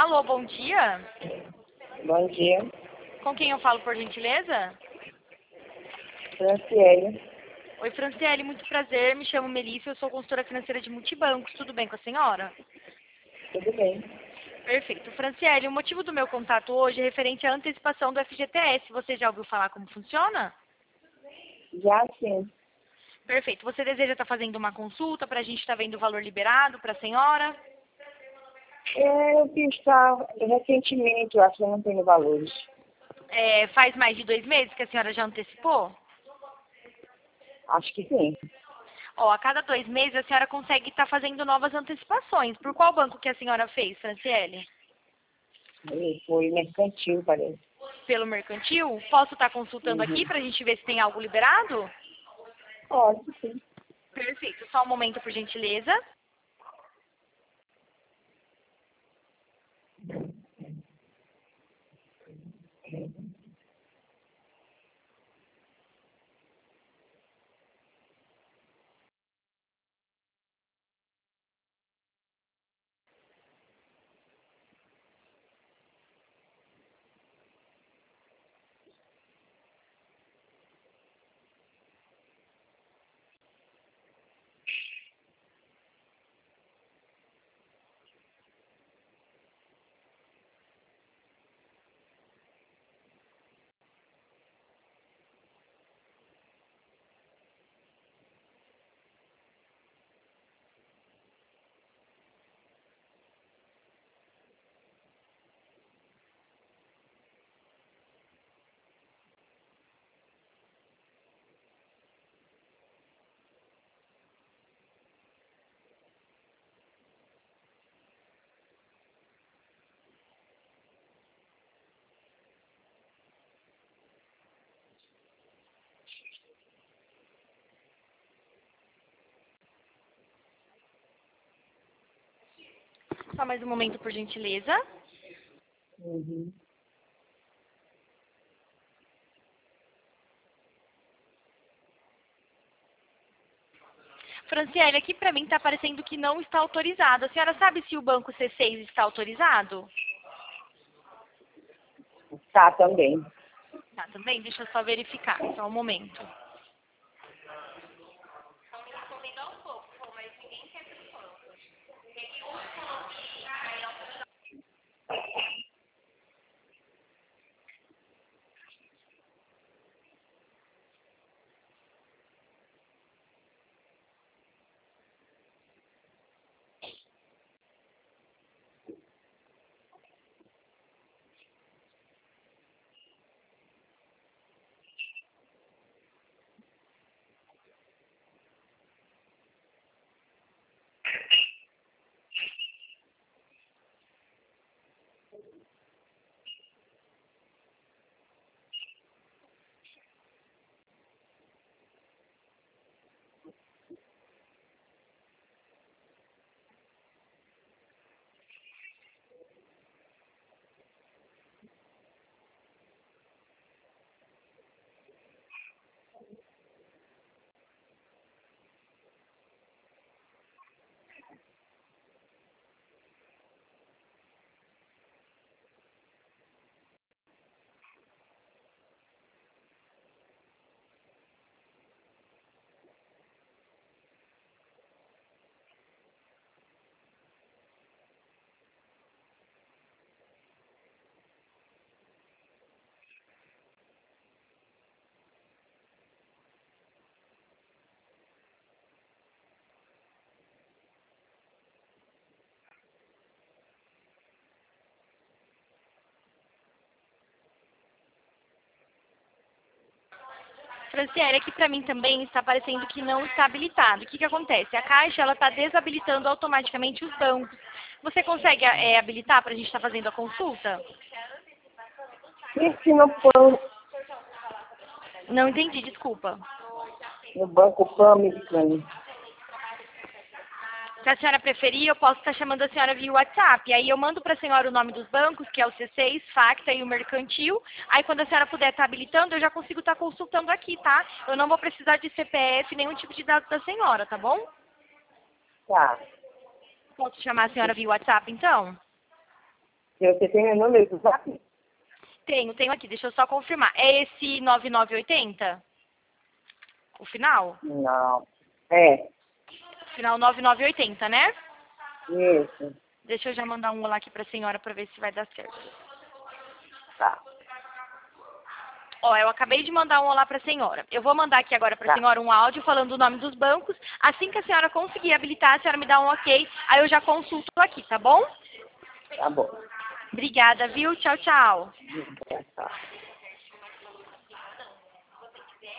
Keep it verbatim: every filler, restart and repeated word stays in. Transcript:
Alô, bom dia. Bom dia, Com quem eu falo, por gentileza? Franciele. Oi, Franciele, muito prazer. Me chamo Melissa, eu sou consultora financeira de Multibancos. Tudo bem com a senhora? Tudo bem? Perfeito. Franciele, o motivo do meu contato hoje é referente à antecipação do F G T S. Você já ouviu falar como funciona? Já sim. Perfeito. Você deseja estar fazendo uma consulta para a gente estar vendo o valor liberado para a senhora? É, eu fiz tá, recentemente, eu acho que eu não tenho valores. É, faz mais de dois meses que a senhora já antecipou? Acho que sim. Ó, a cada dois meses a senhora consegue estar fazendo novas antecipações. Por qual banco que a senhora fez, Franciele? E foi mercantil, parece. Pelo mercantil? Posso estar consultando aqui Uhum. para a gente ver se tem algo liberado? Pode, sim. Perfeito. Só um momento, por gentileza. Só mais um momento, por gentileza. Uhum. Franciele, aqui para mim está aparecendo que não está autorizado. A senhora sabe se o banco C seis está autorizado? Tá, também. Tá, também? Deixa eu só verificar. Só um momento. Franciele, aqui para mim também está aparecendo que não está habilitado. O que, que acontece? A Caixa ela está desabilitando automaticamente os bancos. Você consegue é, habilitar para a gente estar fazendo a consulta? E se não for Não entendi, desculpa. no Banco Pan-Americano? Se a senhora preferir, eu posso estar chamando a senhora via WhatsApp. Aí eu mando para a senhora o nome dos bancos, que é o C seis, Facta e o Mercantil. Aí quando a senhora puder estar habilitando, eu já consigo estar consultando aqui, tá? Eu não vou precisar de C P F, nenhum tipo de dados da senhora, tá bom? Tá. Posso chamar a senhora via WhatsApp, então? Você tem meu número do zap? Tenho, tenho aqui, deixa eu só confirmar. É esse nove nove oito zero? O final? Não. É, Final nove nove oito zero, né? isso. Deixa eu já mandar um olá aqui pra senhora pra ver se vai dar certo. Tá. Ó, eu acabei de mandar um olá pra senhora. Eu vou mandar aqui agora pra Tá. senhora um áudio falando o nome dos bancos. Assim que a senhora conseguir habilitar, a senhora me dá um ok, aí eu já consulto aqui, tá bom? Tá bom. Obrigada, viu? Tchau, tchau. Tá.